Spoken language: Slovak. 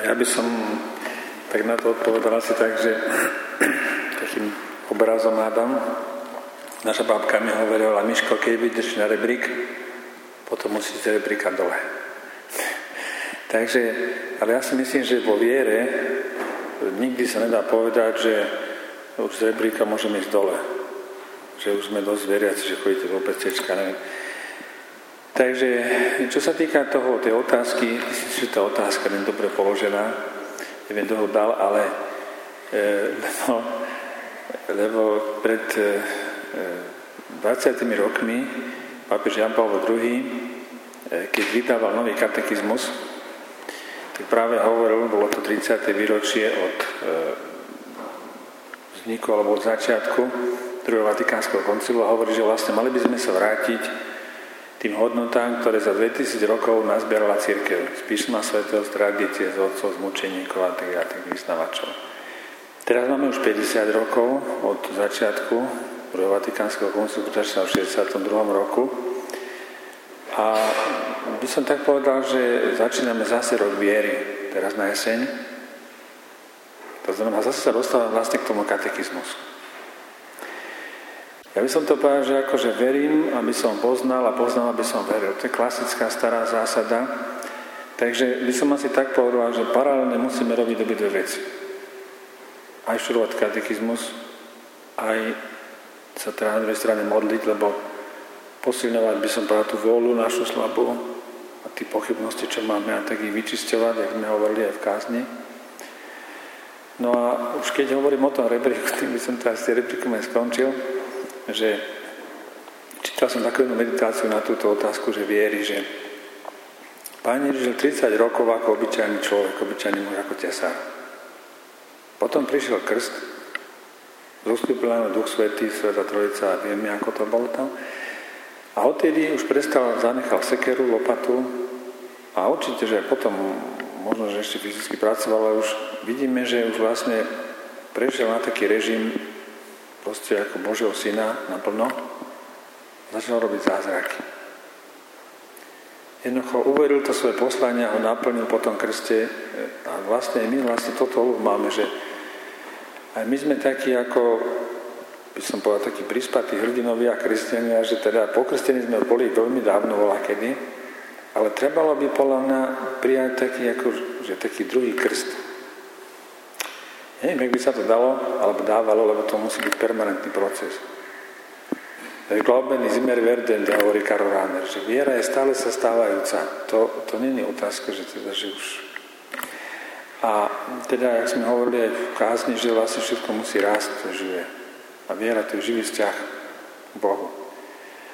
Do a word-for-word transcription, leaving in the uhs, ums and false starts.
Ja by som tak na to odpovedal asi tak, že takým obrazom hádam. Naša babka mi hovorila, Miško, keď vydržíš na rebrík, potom musíš z rebríka dole. Takže, ale ja si myslím, že vo viere nikdy sa nedá povedať, že už z rebríka môžeme ísť dole. Že už sme dosť veriaci, že chodíte do pecečka, neviem. Takže, čo sa týka toho, tej otázky, myslím, že tá otázka nie je dobre položená, neviem, kto ho dal, ale e, lebo, lebo pred e, dvadsiatimi rokmi pápež Ján Pavol druhý, e, keď vydával nový katechizmus, tak práve hovoril, bolo to tridsiate výročie od e, vzniku alebo od začiatku druhého Vatikánskeho koncilu a hovorí, že vlastne mali by sme sa vrátiť tým hodnotám, ktoré za dvetisíc rokov nazbierala cirkev. Z písma svätého, z tradície, z otcov, z mučeníkov a tých, a tých vyznavačov. Teraz máme už päťdesiat rokov od začiatku druhého Vatikánskeho koncilu, ktorý sa v šesťdesiatom druhom roku. A by som tak povedal, že začíname zase rok viery, teraz na jeseň. To znamená, zase sa dostávame vlastne k tomu katechizmusu. Ja by som to povedal, že akože verím, aby som poznal a poznal, aby som veril. To je klasická stará zásada. Takže by som asi tak povedal, že paralelne musíme robiť obidve veci. Aj študovať katechizmus, aj sa teda na druhej strane modliť, lebo posilňovať by som povedal tú vôľu našu slabú a tie pochybnosti, čo máme, a tak ich vyčisťovať, jak sme hovorili aj v kázni. No a už keď hovorím o tom rebríku, tým by som teraz s tým rebríkom aj skončil, že čítal som takú meditáciu na túto otázku, že viery, že Pán Ježiš žil tridsať rokov ako obyčajný človek, obyčajný muž ako tesár. Potom prišiel krst, zostúpil nám Duch Svätý, Svätá Trojica a vieme, ako to bolo tam. A odtedy už prestal, zanechal sekeru, lopatu a určite, že potom možno, že ešte fyzicky pracoval, ale už vidíme, že už vlastne prešiel na taký režim proste ako Božieho syna naplno, začal robiť zázraky. Jednoducho uveril to svoje poslanie a ho naplnil po tom krste a vlastne my vlastne toto máme, že aj my sme takí ako, by som povedal, takí prispatí hrdinovia a kresťania, že teda pokrstení sme boli veľmi dávno voľakedy, ale trebalo by podľa mňa prijať taký, ako, že taký druhý krst. Neviem, jak by sa to dalo, alebo dávalo, lebo to musí byť permanentný proces. Glauben ist immer werdend, hovorí Karol Rahner, že viera je stále sa stávajúca. To, to nie je otázka, že teda, že už... A teda, jak sme hovorili aj v kázni, že vlastne všetko musí rásť, to žije. A viera to je živý vzťah k Bohu.